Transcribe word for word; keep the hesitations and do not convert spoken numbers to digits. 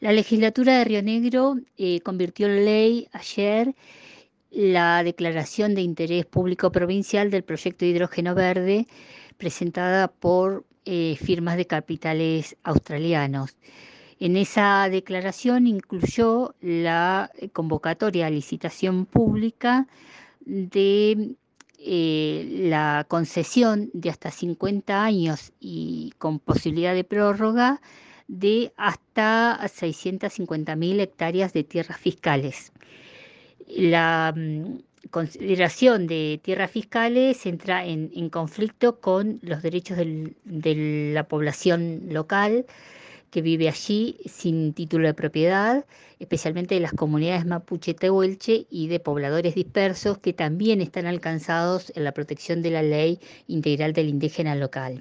La legislatura de Río Negro eh, convirtió en ley ayer la declaración de interés público provincial del proyecto de hidrógeno verde presentada por eh, firmas de capitales australianos. En esa declaración incluyó la eh, convocatoria a licitación pública de eh, la concesión de hasta cincuenta años y con posibilidad de prórroga de hasta seiscientas cincuenta mil hectáreas de tierras fiscales. La mm, consideración de tierras fiscales entra en, en conflicto con los derechos del- de la población local que vive allí sin título de propiedad, especialmente de las comunidades mapuche tehuelche y de pobladores dispersos que también están alcanzados en la protección de la ley integral del indígena local.